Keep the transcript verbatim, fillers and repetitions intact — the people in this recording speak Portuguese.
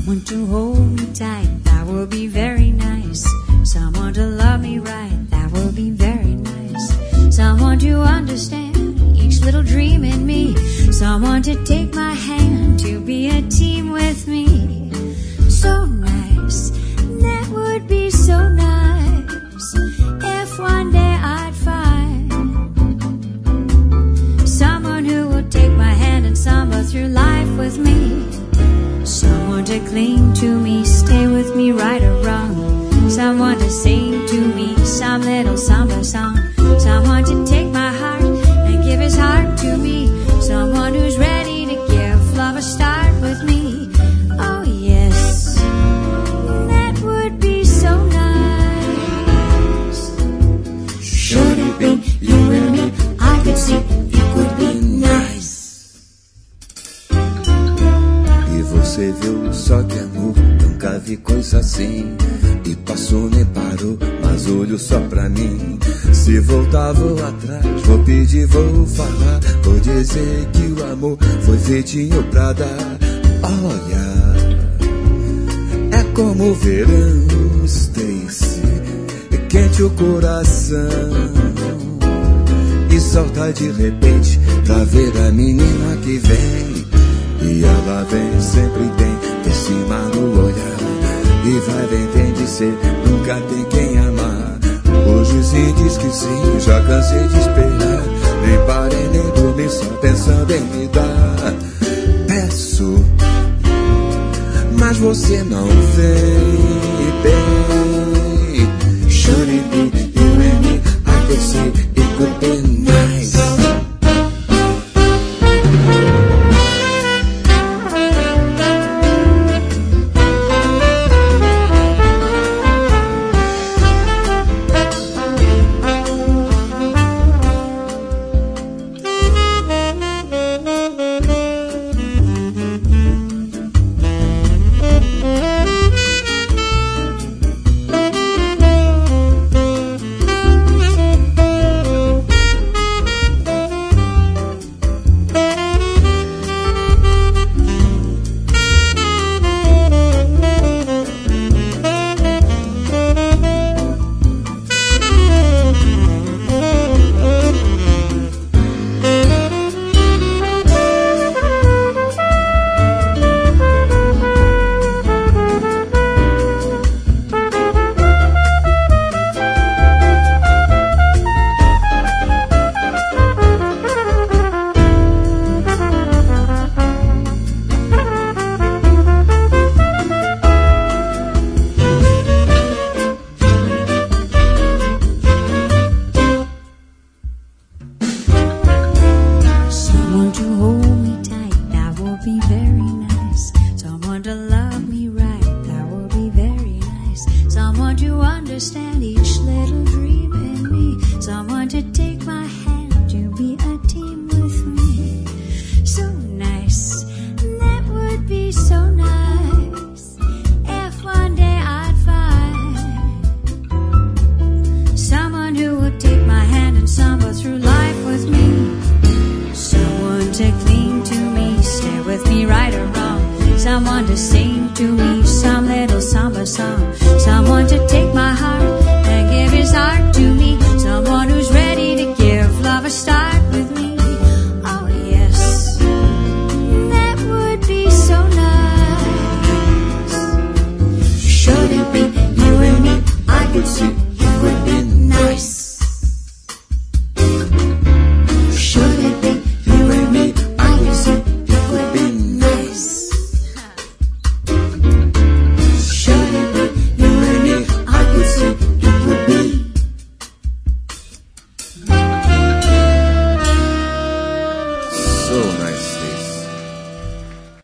Someone to hold me tight, that would be very nice. Someone to love me right, that would be very nice. Someone to understand each little dream in me. Someone to take my hand, to be a team with me. So nice, that would be so nice. If one day I'd find someone who will take my hand and samba through life with me. Someone to cling to me, stay with me right or wrong. Someone to sing to me some little samba song. Someone to take my heart and give his heart to me. Someone who's ready to give love a start with me. Oh yes, that would be so nice. Should it be you and me? I could see it could be nice. E você viu só que amor, nunca vi coisa assim. E passou, nem parou, mas olhou só pra mim. Se voltar, vou atrás, vou pedir, vou falar. Vou dizer que o amor foi feitinho pra dar. Olha, é como o verão, Stacy, quente o coração. E solta de repente pra ver a menina que vem. E ela vem, sempre tem de cima no olhar. E vai bem, tem de ser, nunca tem quem amar. Hoje sim diz que sim, já cansei de esperar. Nem parei nem dormi, só pensando em me dar. Peço, mas você não vem bem. Should it be you and me? I could see it could be nice. Someone to sing to me some little samba song. Someone to take my heart and give his heart to me. Someone who's ready to give love a start with me. Oh yes, that would be so nice. Should it be you and me? I could see